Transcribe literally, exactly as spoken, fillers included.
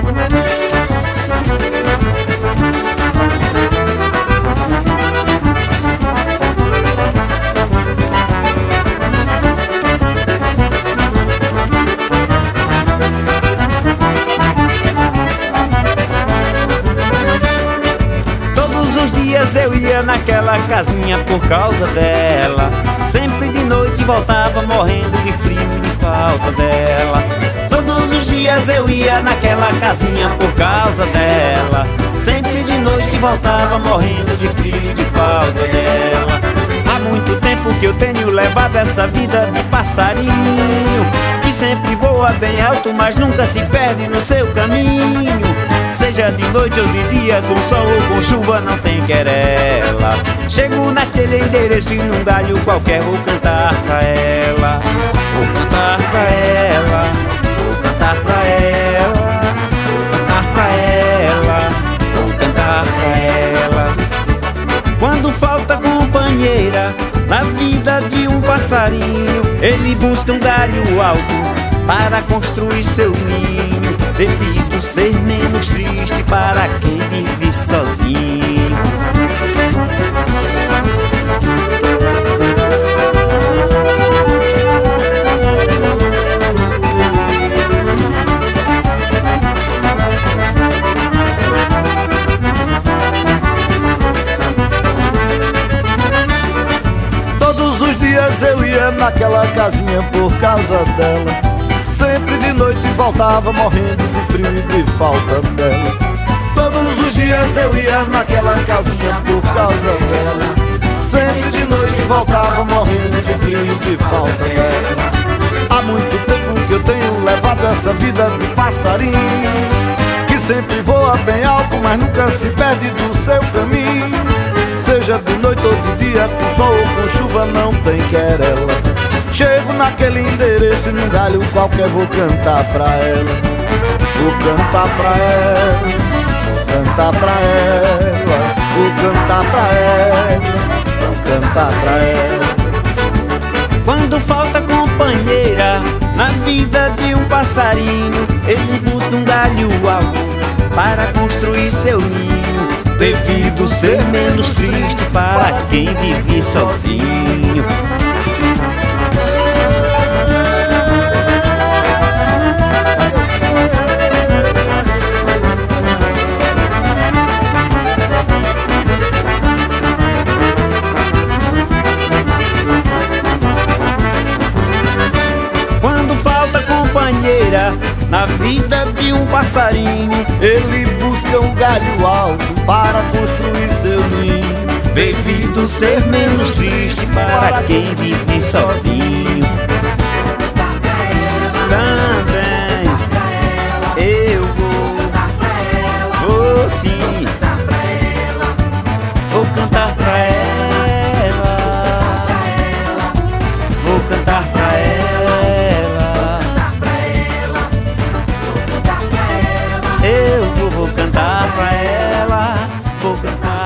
Eu ia naquela casinha por causa dela. Sempre de noite voltava morrendo de frio e de falta dela. Todos os dias eu ia naquela casinha por causa dela. Sempre de noite voltava morrendo de frio e de falta dela. Há muito tempo que eu tenho levado essa vida de passarinho, que sempre voa bem alto, mas nunca se perde no seu caminho. Seja de noite ou de dia, com sol ou com chuva, não tem querela. Chego naquele endereço e num galho qualquer vou cantar pra ela. Vou cantar pra ela, vou cantar pra ela, vou cantar pra ela, vou cantar pra ela. Quando falta companheira na vida de um passarinho, ele busca um galho alto para construir seu ninho, devido ser menos triste para quem vive sozinho. Todos os dias eu ia naquela casinha por causa dela. Sempre de noite voltava morrendo de frio e de falta dela. Todos os dias eu ia naquela casinha por causa dela. Sempre de noite voltava morrendo de frio e de falta dela. Há muito tempo que eu tenho levado essa vida de passarinho, que sempre voa bem alto, mas nunca se perde do seu caminho. Seja de noite ou de dia, com sol ou com chuva, não tem querela. Chego naquele endereço e num galho qualquer vou cantar pra ela. Vou cantar pra ela, vou cantar pra ela, vou cantar pra ela, vou cantar pra ela. Quando falta companheira na vida de um passarinho, ele busca um galho alto para construir seu ninho, devido ser menos triste para quem vive sozinho. Na vida de um passarinho, ele busca um galho alto para construir seu ninho, devido ser menos triste para quem vive sozinho. Também eu vou, vou sim, vou cantar pra ela, vou cantar pra ela. Eu vou cantar pra ela, vou cantar.